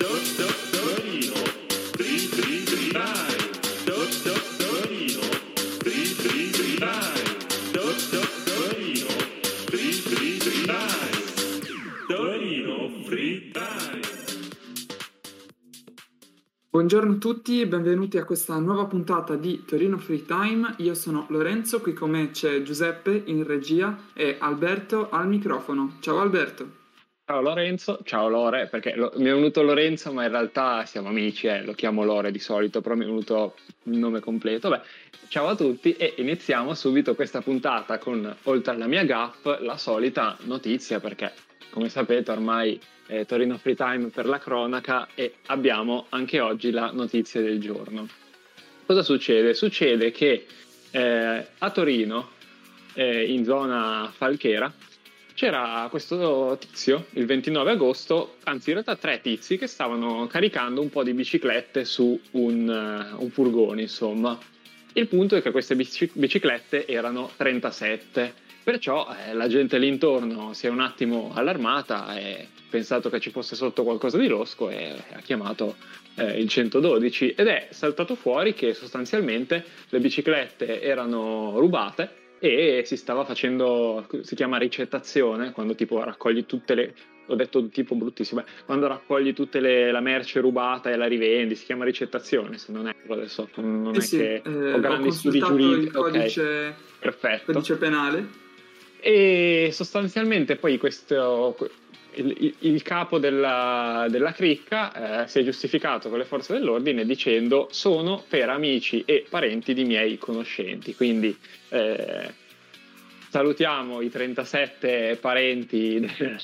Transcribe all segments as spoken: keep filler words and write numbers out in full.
Buongiorno a tutti e benvenuti a questa nuova puntata di Torino Free Time. Io sono Lorenzo, qui con me c'è Giuseppe in regia e Alberto al microfono. Ciao Alberto. Ciao Lorenzo, ciao Lore, perché lo, mi è venuto Lorenzo ma in realtà siamo amici, eh, lo chiamo Lore di solito, però mi è venuto il nome completo. Beh, ciao a tutti e iniziamo subito questa puntata con, oltre alla mia gaff, la solita notizia, perché come sapete ormai è Torino Free Time per la cronaca e abbiamo anche oggi la notizia del giorno. Cosa succede? Succede che eh, a Torino, eh, in zona Falchera, c'era questo tizio, il ventinove agosto, anzi in realtà tre tizi che stavano caricando un po' di biciclette su un, uh, un furgone, insomma. Il punto è che queste bici- biciclette erano trentasette, perciò eh, la gente lì intorno si è un attimo allarmata e pensato che ci fosse sotto qualcosa di losco e ha chiamato eh, il centododici ed è saltato fuori che sostanzialmente le biciclette erano rubate e si stava facendo, si chiama ricettazione, quando tipo raccogli tutte le, ho detto tipo bruttissimo, quando raccogli tutte le, la merce rubata e la rivendi, si chiama ricettazione, se non è adesso, non Eh è sì, che eh, ho grandi ho studi consultato giuridici, il codice, okay, perfetto. codice penale. E sostanzialmente poi questo... Il, il capo della, della cricca eh, si è giustificato con le forze dell'ordine dicendo sono per amici e parenti di miei conoscenti, quindi eh, salutiamo i trentasette parenti del,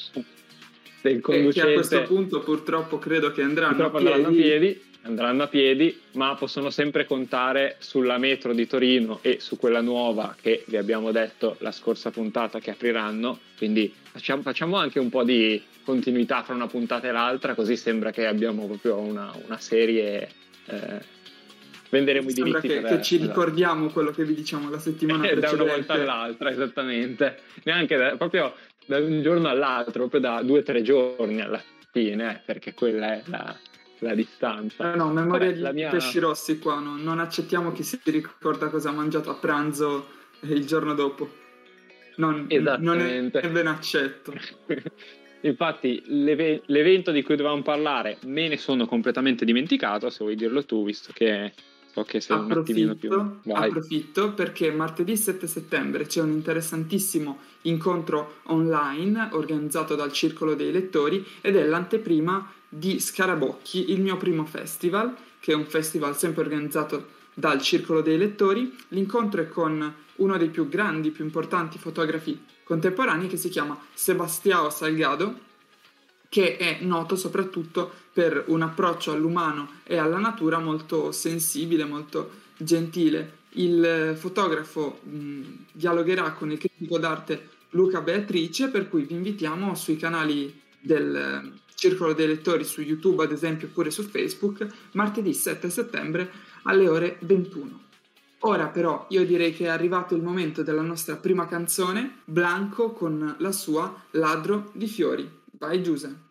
del conducente che a questo punto purtroppo credo che andranno a piedi. andranno a piedi andranno a piedi, ma possono sempre contare sulla metro di Torino e su quella nuova che vi abbiamo detto la scorsa puntata che apriranno, quindi facciamo, facciamo anche un po' di continuità fra una puntata e l'altra, così sembra che abbiamo proprio una, una serie, eh, venderemo sembra i diritti che, per, che ci ricordiamo quello che vi diciamo la settimana da precedente. una volta all'altra, esattamente, neanche da, proprio da un giorno all'altro, proprio da due o tre giorni alla fine, eh, perché quella è la la distanza. No, no, memoria Vabbè, di la mia... pesci rossi qua, no? Non accettiamo chi si ricorda cosa ha mangiato a pranzo il giorno dopo. Non, non è ben accetto. Infatti l'eve- l'evento di cui dovevamo parlare me ne sono completamente dimenticato, se vuoi dirlo tu, visto che so che sei un attimino più... Vai. Approfitto perché martedì sette settembre c'è un interessantissimo incontro online organizzato dal Circolo dei Lettori ed è l'anteprima di Scarabocchi, il mio primo festival, che è un festival sempre organizzato dal Circolo dei Lettori. L'incontro è con uno dei più grandi, più importanti fotografi contemporanei che si chiama Sebastião Salgado, che è noto soprattutto per un approccio all'umano e alla natura molto sensibile, molto gentile. Il fotografo mh, dialogherà con il critico d'arte Luca Beatrice, per cui vi invitiamo sui canali del Circolo dei Lettori su YouTube, ad esempio, oppure su Facebook, martedì sette settembre alle ore ventuno. Ora però io direi che è arrivato il momento della nostra prima canzone, Blanco con la sua Ladro di fiori. Vai Giuse.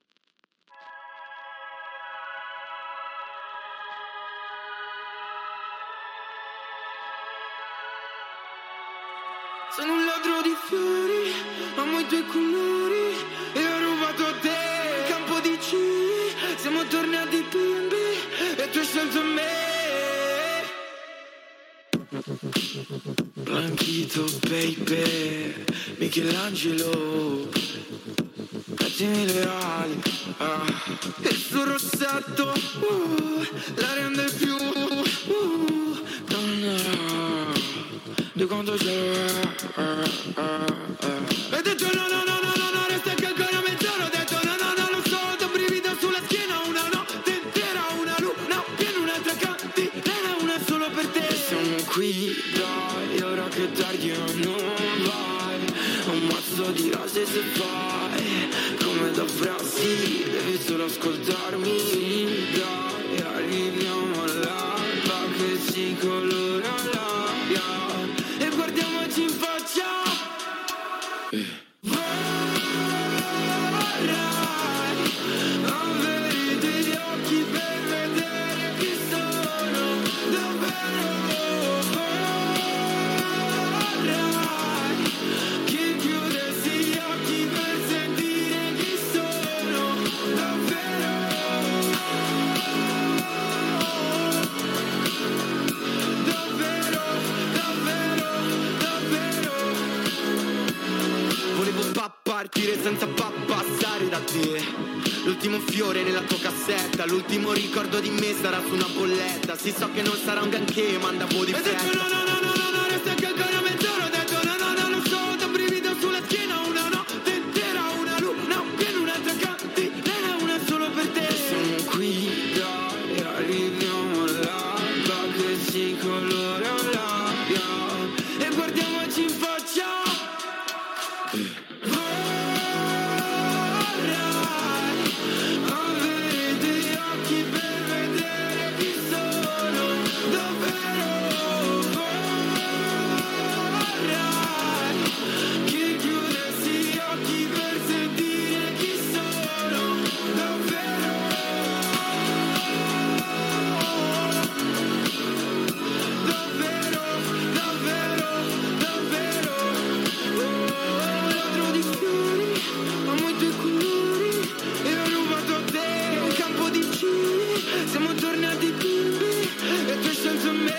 Sono un ladro di fiori, amo i tuoi colori e ho rubato a te il campo di C. Siamo tornati bimbi e tu hai scelto me. Blanchito baby, Michelangelo, mettimi le ali, ah. Il suo rossetto, uh, la rende più, uh, donna, di quanto c'è, uh, uh, uh. Ho detto no, no, no, no, no, no, resta che ancora mezz'ora. Ho detto no, no, no, lo so, t'ho brivido sulla schiena. Una notte intera, una luna piena, un'altra cantilena, una solo per te. E siamo qui, dai, ora che tardi non vai. Un mazzo di rose se fai come da Brasile, devi solo ascoltarmi. Dai, arriviamo all'alba che si colora l'aria e guardiamoci in faccia. Vorrei avere L'ultimo fiore nella tua cassetta, l'ultimo ricordo di me sarà su una bolletta. Sì, so che non sarà un granché, ma andavo di fretta. E detto no, no, no, no, no, no, resta anche ancora mezz'ora. Ho detto no, no, no, non so, da brivido sulla schiena. Una notte intera, una luna piena, un'altra cantilena, una solo per te. E siamo qui, dai, arriviamo all'alba che si colora l'aria e guardiamoci in faccia. Siamo tornati bimbi e tu senza me.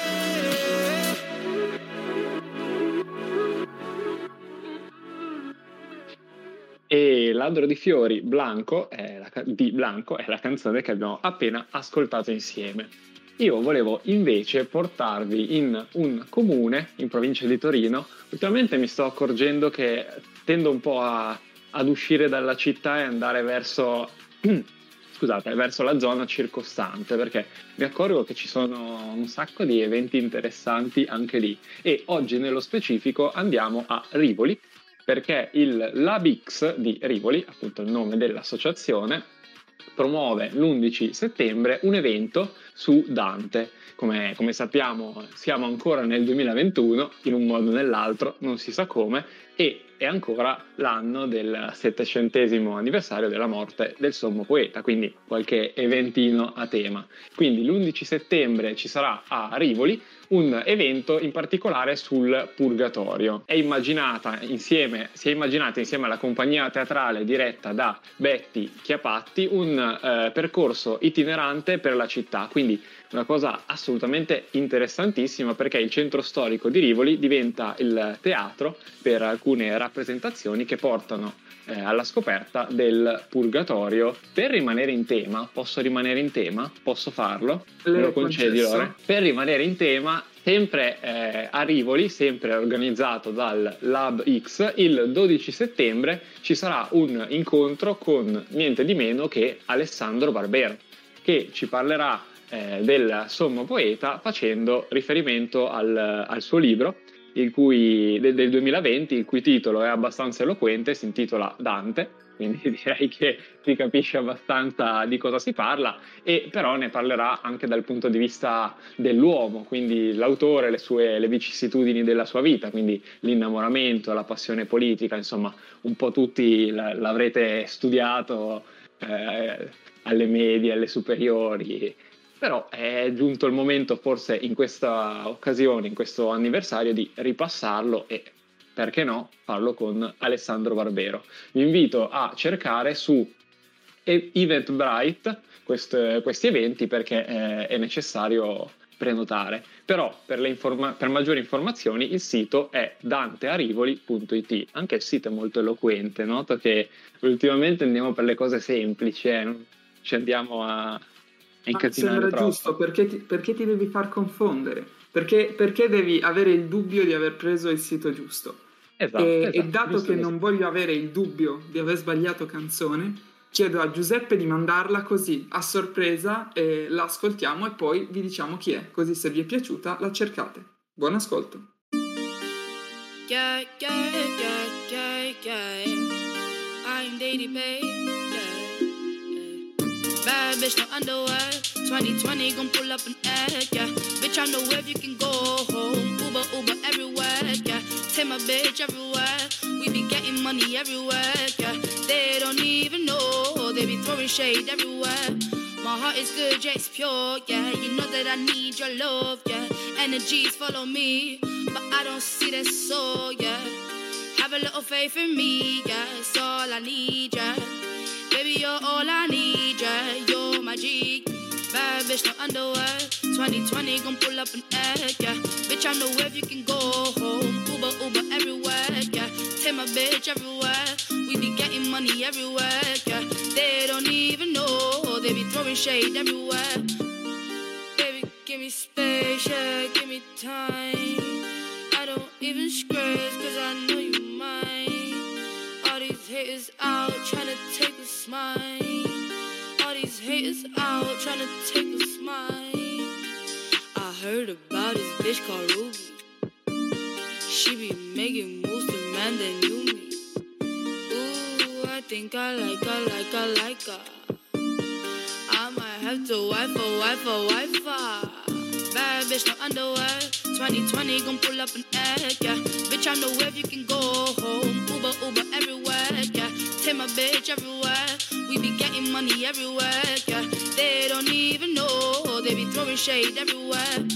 E Ladro di fiori Blanco è la, di Blanco è la canzone che abbiamo appena ascoltato insieme. Io volevo invece portarvi in un comune in provincia di Torino. Ultimamente mi sto accorgendo che tendo un po' a, ad uscire dalla città e andare verso scusate, verso la zona circostante, perché mi accorgo che ci sono un sacco di eventi interessanti anche lì. E oggi nello specifico andiamo a Rivoli, perché il LabX di Rivoli, appunto il nome dell'associazione, promuove l'undici settembre un evento su Dante. Come, come sappiamo siamo ancora nel duemilaventuno, in un modo o nell'altro, non si sa come, e è ancora l'anno del settecentesimo anniversario della morte del sommo poeta, quindi qualche eventino a tema. Quindi l'undici settembre ci sarà a Rivoli un evento in particolare sul Purgatorio. È immaginata insieme, si è immaginata insieme alla compagnia teatrale diretta da Betty Chiapatti un eh, percorso itinerante per la città, quindi una cosa assolutamente interessantissima, perché il centro storico di Rivoli diventa il teatro per alcune rappresentazioni che portano eh, alla scoperta del Purgatorio. Per rimanere in tema, posso rimanere in tema? Posso farlo? Me lo concedi, Lore? Per rimanere in tema, sempre eh, a Rivoli, sempre organizzato dal LabX, il dodici settembre ci sarà un incontro con niente di meno che Alessandro Barbero, che ci parlerà eh, del sommo poeta facendo riferimento al, al suo libro il cui, del, del duemilaventi, il cui titolo è abbastanza eloquente, si intitola Dante, quindi direi che si capisce abbastanza di cosa si parla, e però ne parlerà anche dal punto di vista dell'uomo, quindi l'autore, le sue le vicissitudini della sua vita, quindi l'innamoramento, la passione politica, insomma un po' tutti l'avrete studiato eh, alle medie, alle superiori. Però è giunto il momento, forse in questa occasione, in questo anniversario, di ripassarlo e, perché no, farlo con Alessandro Barbero. Vi invito a cercare su Eventbrite quest, questi eventi, perché eh, è necessario prenotare. Però per, le informa- per maggiori informazioni il sito è dantearivoli punto it. Anche il sito è molto eloquente, noto che ultimamente andiamo per le cose semplici, eh? Non ci andiamo a... Ma sembra troppo giusto, perché ti, perché ti devi far confondere? Perché, perché devi avere il dubbio di aver preso il sito giusto? Esatto, e, esatto, e dato giusto, che giusto. non voglio avere il dubbio di aver sbagliato canzone, chiedo a Giuseppe di mandarla così, a sorpresa, e la ascoltiamo e poi vi diciamo chi è, così se vi è piaciuta la cercate. Buon ascolto. Yeah, yeah, yeah, yeah, yeah. I'm Daddy Bay. Bad bitch, no underwear. twenty twenty gon' pull up an egg, yeah. Bitch, I know where you can go home. Uber, Uber everywhere, yeah. Take my bitch everywhere. We be getting money everywhere, yeah. They don't even know. They be throwing shade everywhere. My heart is good, yeah, it's pure, yeah. You know that I need your love, yeah. Energies follow me, but I don't see that soul, yeah. Have a little faith in me, yeah. It's all I need, yeah. Baby, you're all I need, yeah. You're my G. Bad bitch, no underwear. twenty twenty gon' pull up an egg, yeah. Bitch, I know where you can go home. Uber, Uber everywhere, yeah. Take my bitch everywhere. We be getting money everywhere, yeah. They don't even know, they be throwing shade everywhere. Baby, give me space, yeah, give me time. I don't even scratch, cause I know you mine. All these haters out, trying to take a smile. All these haters out, trying to take a smile. I heard about this bitch called Ruby. She be making moves to man that knew me. Ooh, I think I like her, like her, like her. I might have to wife her, wife her, wife her. Bad bitch, no underwear. twenty twenty gon' pull up an egg, yeah. Bitch, I know where you can go home. Uber, Uber everywhere, yeah. Take my bitch everywhere. We be getting money everywhere, yeah. They don't even know, they be throwing shade everywhere.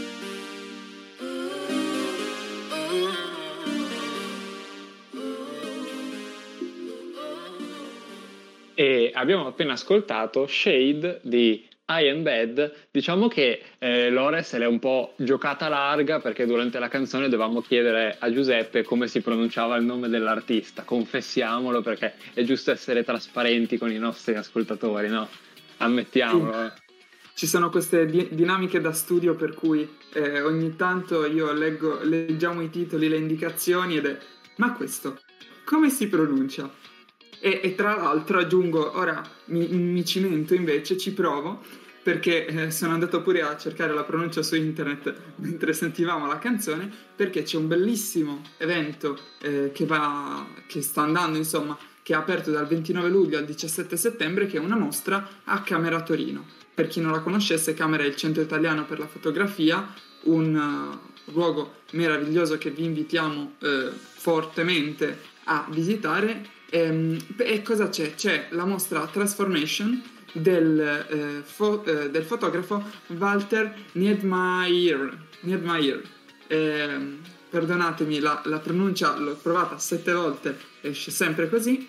E abbiamo appena ascoltato Shade di I Am Bad. Diciamo che eh, Lore se l'è un po' giocata larga, perché durante la canzone dovevamo chiedere a Giuseppe come si pronunciava il nome dell'artista. Confessiamolo, perché è giusto essere trasparenti con i nostri ascoltatori, no? Ammettiamolo. Sì. Ci sono queste di- dinamiche da studio per cui eh, ogni tanto io leggo, leggiamo i titoli, le indicazioni ed è ma questo come si pronuncia? E, e tra l'altro aggiungo, ora mi, mi cimento invece, ci provo, perché eh, sono andato pure a cercare la pronuncia su internet mentre sentivamo la canzone, perché c'è un bellissimo evento eh, che va, che sta andando, insomma, che è aperto dal ventinove luglio al diciassette settembre, che è una mostra a Camera Torino. Per chi non la conoscesse, Camera è il centro italiano per la fotografia, un uh, luogo meraviglioso che vi invitiamo uh, fortemente a visitare. E, e cosa c'è? C'è la mostra Transformation del, eh, fo- eh, del fotografo Walter Niedmayer. Niedmayer. Eh, perdonatemi, la, la pronuncia l'ho provata sette volte, esce sempre così,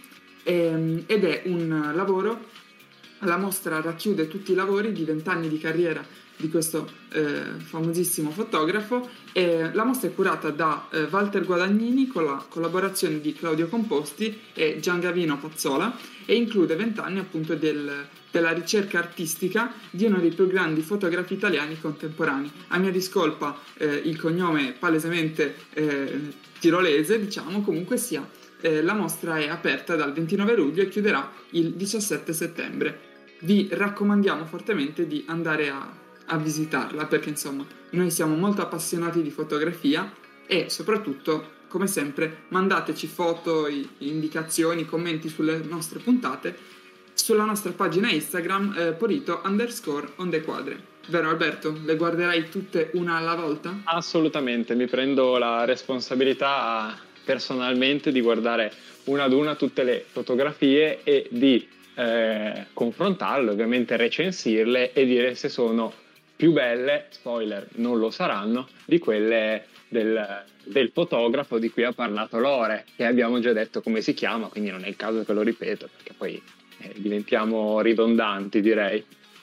e, ed è un lavoro. La mostra racchiude tutti i lavori di vent'anni di carriera di questo eh, famosissimo fotografo, e la mostra è curata da eh, Walter Guadagnini con la collaborazione di Claudio Composti e Giangavino Pazzola, e include vent'anni appunto del, della ricerca artistica di uno dei più grandi fotografi italiani contemporanei. A mia discolpa eh, il cognome è palesemente eh, tirolese, diciamo, comunque sia. Eh, la mostra è aperta dal ventinove luglio e chiuderà il diciassette settembre. Vi raccomandiamo fortemente di andare a a visitarla, perché insomma noi siamo molto appassionati di fotografia e soprattutto, come sempre, mandateci foto, indicazioni, commenti sulle nostre puntate sulla nostra pagina Instagram eh, Porito underscore on the quadre. Vero Alberto? Le guarderai tutte una alla volta? Assolutamente, mi prendo la responsabilità personalmente di guardare una ad una tutte le fotografie e di eh, confrontarle, ovviamente recensirle e dire se sono più belle, spoiler, non lo saranno, di quelle del, del fotografo di cui ha parlato Lore, che abbiamo già detto come si chiama, quindi non è il caso che lo ripeto, perché poi eh, diventiamo ridondanti, direi.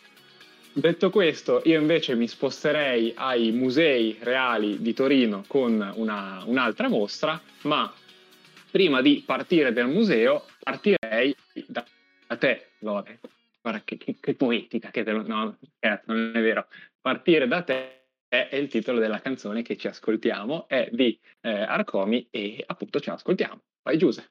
Detto questo, io invece mi sposterei ai musei reali di Torino con una, un'altra mostra, ma prima di partire dal museo partirei da, da te, Lore. Guarda che, che, che poetica, che te lo, no, scherzo, non è vero. Partire da te è il titolo della canzone che ci ascoltiamo, è di eh, Arcomi e appunto ci ascoltiamo. Vai Giuse.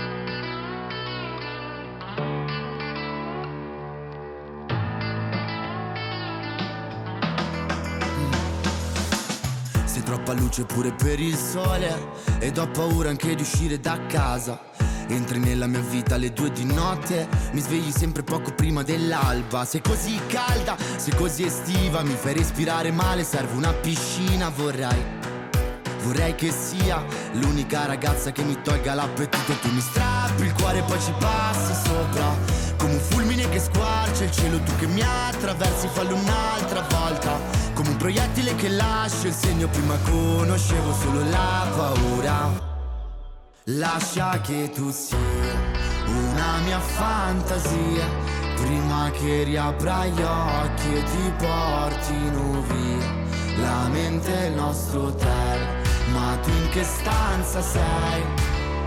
Sei troppa luce pure per il sole ed ho paura anche di uscire da casa. Entri nella mia vita alle due di notte, mi svegli sempre poco prima dell'alba. Sei così calda, sei così estiva, mi fai respirare male, serve una piscina. Vorrei, vorrei che sia l'unica ragazza che mi tolga l'appetito. Tu mi strappi il cuore e poi ci passi sopra, come un fulmine che squarcia il cielo. Tu che mi attraversi, fallo un'altra volta, come un proiettile che lascia il segno. Prima conoscevo solo la paura. Lascia che tu sia una mia fantasia, prima che riapra gli occhi e ti portino via. La mente è il nostro hotel, ma tu in che stanza sei?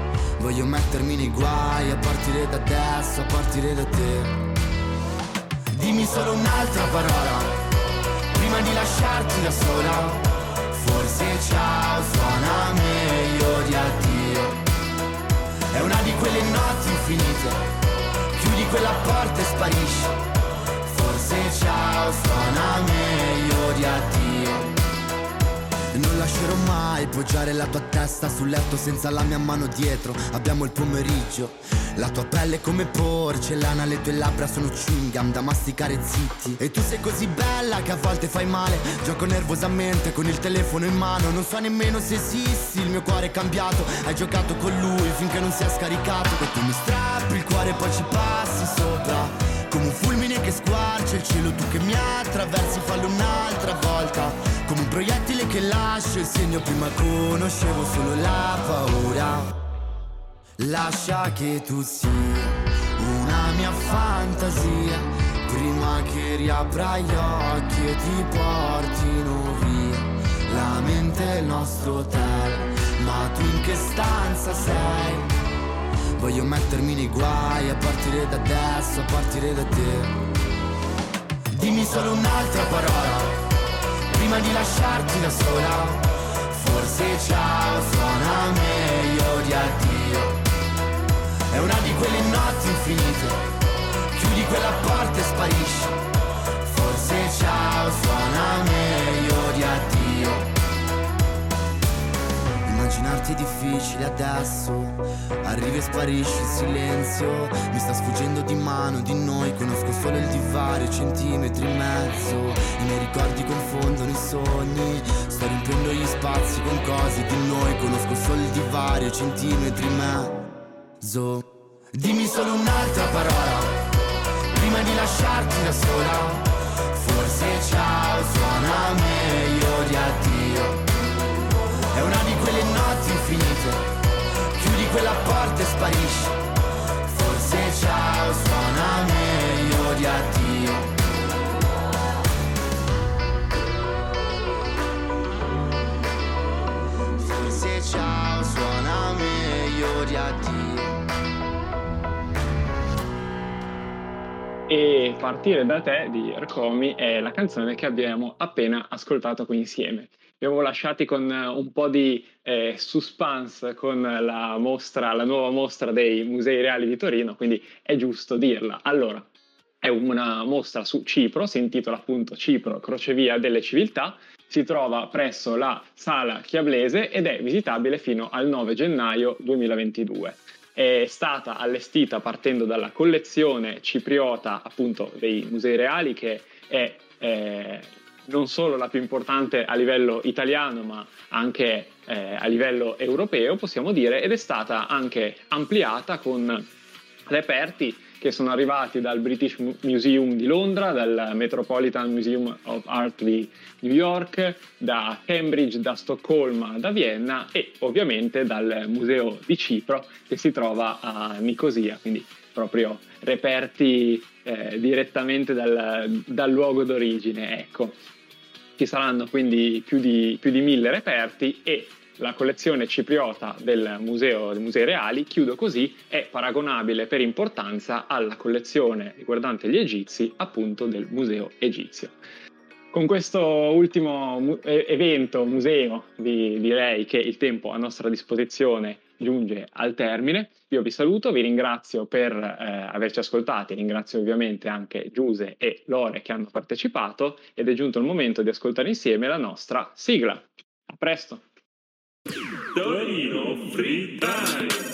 Voglio mettermi nei guai a partire da adesso, a partire da te. Dimmi solo un'altra parola prima di lasciarti da sola. Forse ciao suona meglio di addio. È una di quelle notti infinite, chiudi quella porta e sparisci. Forse ciao suona meglio di addio. E non lascerò mai poggiare la tua testa sul letto senza la mia mano dietro. Abbiamo il pomeriggio, la tua pelle è come porcellana, le tue labbra sono chewing gum da masticare zitti. E tu sei così bella che a volte fai male. Gioco nervosamente con il telefono in mano, non so nemmeno se esisti, il mio cuore è cambiato. Hai giocato con lui finché non si è scaricato. E tu mi strappi il cuore e poi ci passi sopra come un fulmine che squarcia il cielo. Tu che mi attraversi, fallo un'altra volta, come un proiettile che lascia il segno. Prima conoscevo solo la paura. Lascia che tu sia una mia fantasia, prima che riapra gli occhi e ti portino via. La mente è il nostro hotel, ma tu in che stanza sei? Voglio mettermi nei guai a partire da adesso, a partire da te. Dimmi solo un'altra parola prima di lasciarti da sola. Forse ciao suona meglio di addio. È una di quelle notti infinite, chiudi quella porta e sparisci. Forse ciao suona meglio di addio. Immaginarti è difficile adesso, arrivi e sparisci il silenzio. Mi sta sfuggendo di mano di noi, conosco solo il divario, centimetri in mezzo. I miei ricordi confondono i sogni, sto riempiendo gli spazi con cose di noi. Conosco solo il divario, centimetri in mezzo. Dimmi solo un'altra parola prima di lasciarti da sola. Forse ciao suona meglio di addio. È una di quelle notti infinite, chiudi quella porta e sparisci. Forse ciao suona meglio di addio. Forse ciao suona meglio di addio. E Partire da te di Ercomi è la canzone che abbiamo appena ascoltato qui insieme. Vi avevo lasciati con un po' di eh, suspense con la mostra, la nuova mostra dei Musei Reali di Torino, quindi è giusto dirla. Allora, è una mostra su Cipro, si intitola appunto Cipro, crocevia delle civiltà, si trova presso la Sala Chiablese ed è visitabile fino al nove gennaio duemilaventidue. È stata allestita partendo dalla collezione cipriota appunto dei Musei Reali, che è eh, non solo la più importante a livello italiano ma anche eh, a livello europeo, possiamo dire, ed è stata anche ampliata con reperti che sono arrivati dal British Museum di Londra, dal Metropolitan Museum of Art di New York, da Cambridge, da Stoccolma, da Vienna e ovviamente dal Museo di Cipro che si trova a Nicosia, quindi proprio reperti eh, direttamente dal, dal luogo d'origine. Ecco, ci saranno quindi più di, più di mille reperti e la collezione cipriota del Museo dei Musei Reali, chiudo così, è paragonabile per importanza alla collezione riguardante gli egizi, appunto del Museo Egizio. Con questo ultimo mu- evento, museo, vi direi che il tempo a nostra disposizione giunge al termine. Io vi saluto, vi ringrazio per eh, averci ascoltati, ringrazio ovviamente anche Giuse e Lore che hanno partecipato ed è giunto il momento di ascoltare insieme la nostra sigla. A presto! Torino Free Time.